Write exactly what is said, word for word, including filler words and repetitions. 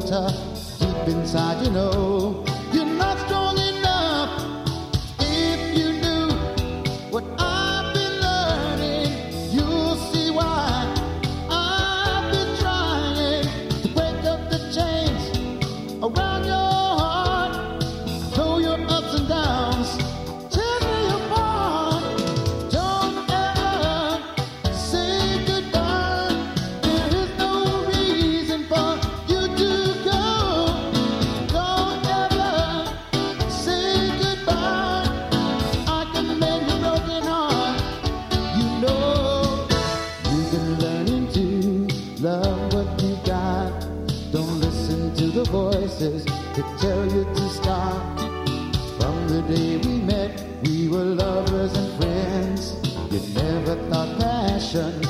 tough. Deep inside, you know you're not strong enough. If you knew what I've been learning, you'll see why I've been trying to break up the chains around your heart. Though your ups and downs tear me apart, don't ever say goodbye. There is no reason for you to go. Don't ever say goodbye. I can mend your broken heart. You know you've been learning to love what you got. Don't listen to the voices that tell you to stop. From the day we met, we were lovers and friends. You never thought passion